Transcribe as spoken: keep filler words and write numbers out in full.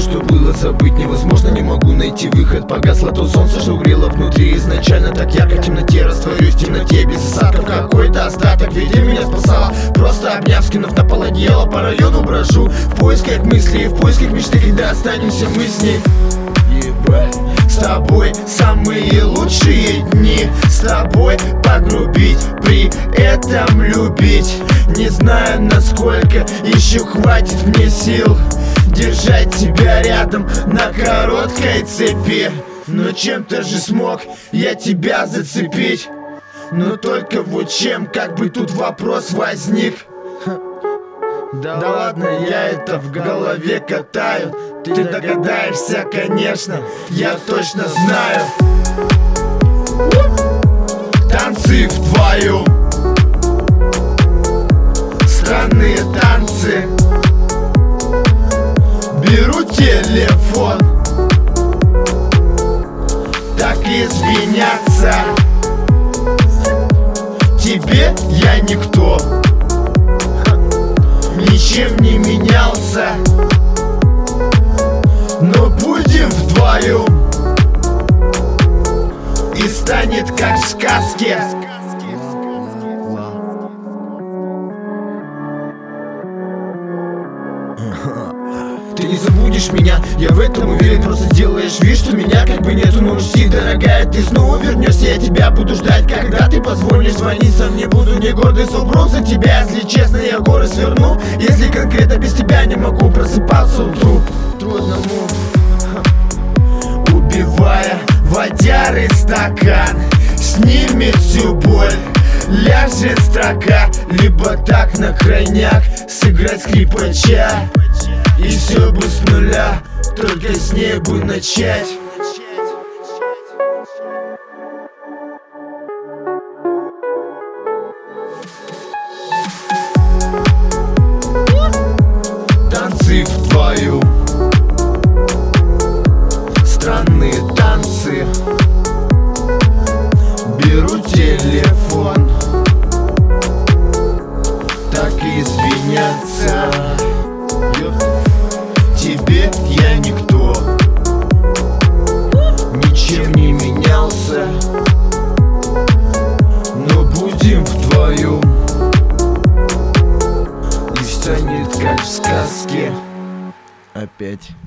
что было, забыть невозможно. Не могу найти выход, погасло то солнце, что грело внутри. Изначально так ярко в темноте, растворюсь в темноте без осадков. Какой-то остаток, ведь меня спасала, просто обняв, скинув на пол одеяло. По району брожу в поисках мыслей, в поисках мечты, когда останемся мы с ней. Ебать. С тобой самые лучшие дни, с тобой погрубить, при этом любить. Не знаю, насколько еще хватит мне сил держать тебя рядом на короткой цепи. Но чем-то же смог я тебя зацепить. Но только вот чем, как бы тут вопрос возник. Да, да ладно, я это в голове катаю. Ты догадаешься, конечно, я точно знаю. Танцы вдвоем, странные танцы. Беру телефон, так извиняться. Тебе я никто, ничем не менялся. Но будем вдвоем, и станет как в сказке. Ты не забудешь меня, я в этом уверен. Просто делаешь вид, что меня как бы нету. Но учти, дорогая, ты снова вернешься. Я тебя буду ждать, когда ты позвонишь. Звонить сам не буду, не гордый супруг за тебя. Если честно, я горы сверну. Если конкретно без тебя не могу просыпаться утру. Утру одному, убивая водяры стакан, снимет всю боль. Ляжет строка, либо так на крайняк сыграть скрипача. И все бы с нуля, только с ней бы начать. Танцы вдвоем, странные танцы. Беру телефон, так извиняться. Тебе я никто, ничем не менялся. Но будем вдвоем, и станет как в сказке. Опять.